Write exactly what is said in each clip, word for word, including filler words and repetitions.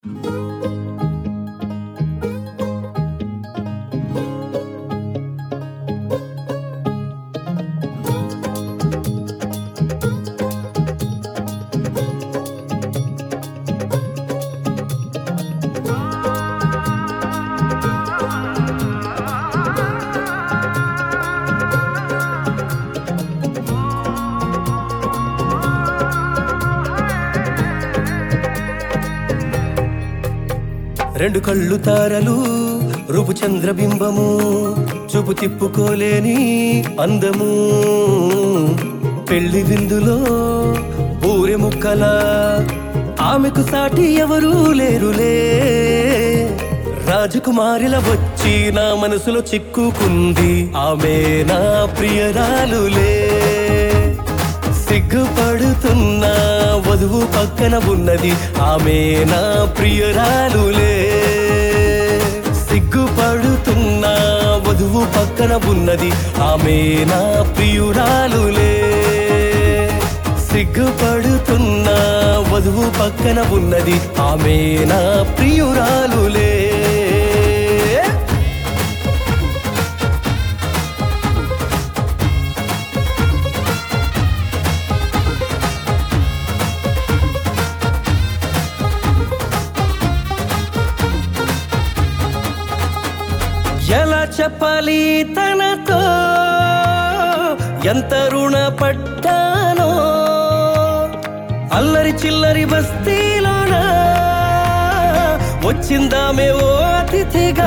రెండు కళ్ళు తారలు రూపు చంద్రబింబము చూపు తిప్పుకోలేని అందము పెళ్లి విందులో ఊరె ముక్కల ఆమెకు సాటి ఎవరూ లేరులే రాజకుమారిల వచ్చి నా మనసులో చిక్కుకుంది ఆమె నా ప్రియరాలులే సిగ్గుపడుతున్న వధువు పక్కన ఉన్నది ఆమె నా ప్రియరాలులే సిగ్గుపడుతున్న వధువు పక్కన ఉన్నది ఆమె నా ప్రియురాలులే సిగ్గుపడుతున్న వధువు పక్కన ఉన్నది ఆమె నా ప్రియురాలులే ఎలా చెప్పాలి తనతో ఎంత రుణపడ్డానో అల్లరి చిల్లరి బస్తీలోన వచ్చిందామే ఓ అతిథిగా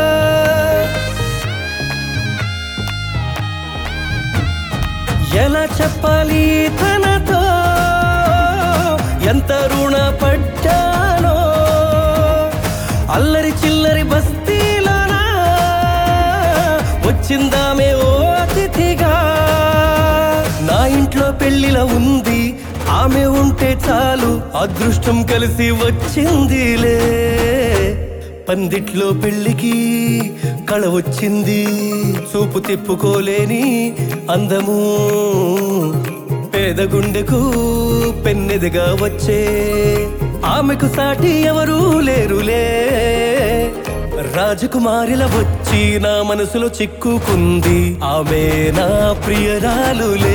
ఎలా చెప్పాలి తనతో ఎంత రుణపడ్డానో అల్లరి చిల్లరి బస్తీలోన వచ్చిందామే ఓ అతిథిగా నా ఇంట్లో పెళ్లిలా ఉంది ఆమె ఉంటే చాలు అదృష్టం కలిసి వచ్చిందిలే పందిట్లో పెళ్లికి కళ వచ్చింది చూపు తిప్పుకోలేని అందము పేద గుండెకు పెన్నెదిగా వచ్చే ఆమెకు సాటి ఎవరూ లేరులే రాజకుమారిల వచ్చి నా మనసులో చిక్కుకుంది ఆమె నా ప్రియరాలులే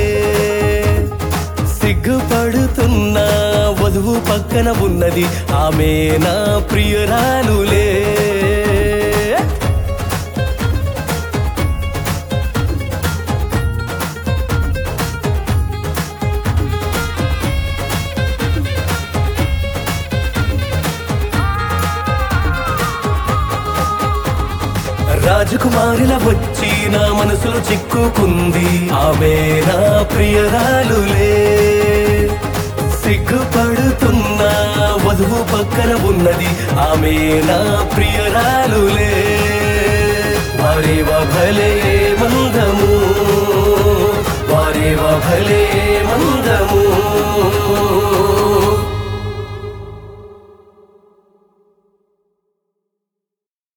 సిగ్గుపడుతున్న వధువు పక్కన ఉన్నది ఆమె నా ప్రియరాలులే రాజకుమారిల వచ్చి నా మనసులో చిక్కుకుంది ఆమె నా ప్రియరాలులే సిగ్గుపడుతున్న వధువు పక్కన ఉన్నది ఆమె నా ప్రియరాలులే వారేవ భలే మందము వారేవ భలే మందము